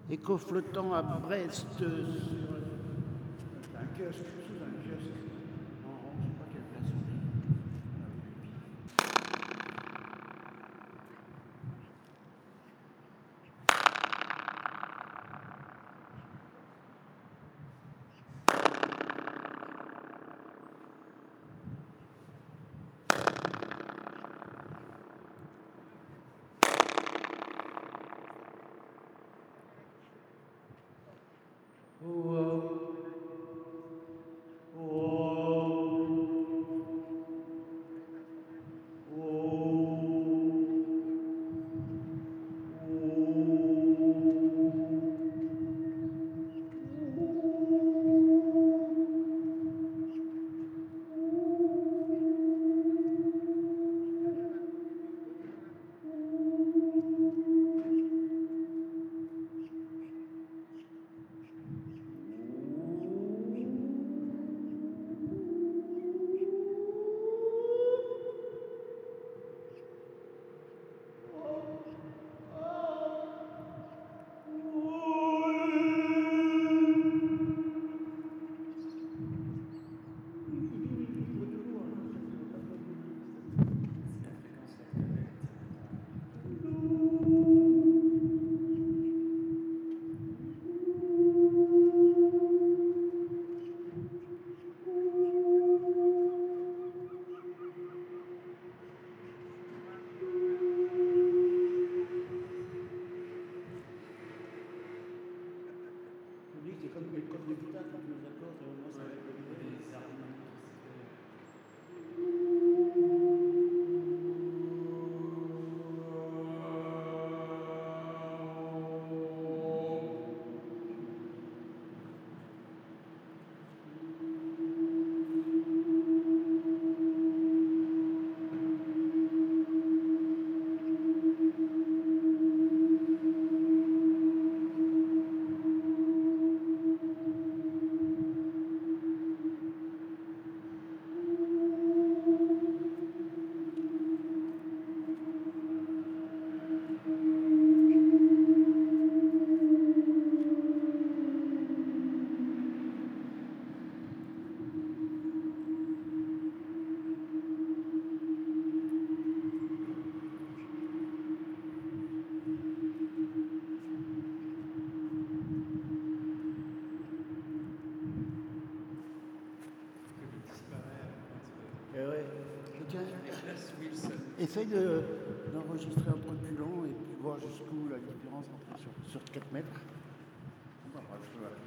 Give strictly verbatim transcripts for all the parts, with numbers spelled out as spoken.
Écho flottant à Brest euh, sur un kiosque, sous un kiosque en rond, je ne sais pas quelle place on est. Oh, oh, oh, c'est comme, comme des guitares, quand tu les accordes, moi ça va être des harmonies. Eh ouais. Tiens, essaye de, d'enregistrer un peu plus long et puis voir jusqu'où la différence entre sur, sur quatre mètres. Bon, bah, je vois.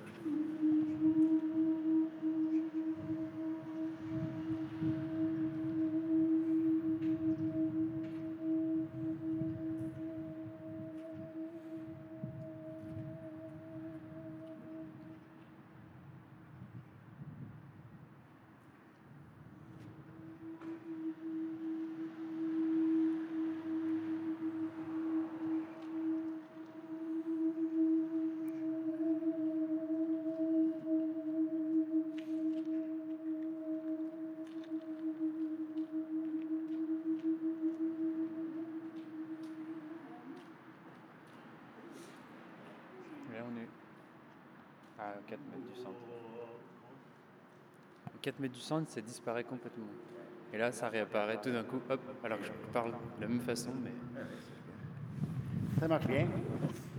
Et là on est à quatre mètres du centre. quatre mètres du centre, ça disparaît complètement. Et là, ça réapparaît tout d'un coup, hop, alors que je parle de la même façon, mais... Ça marche bien.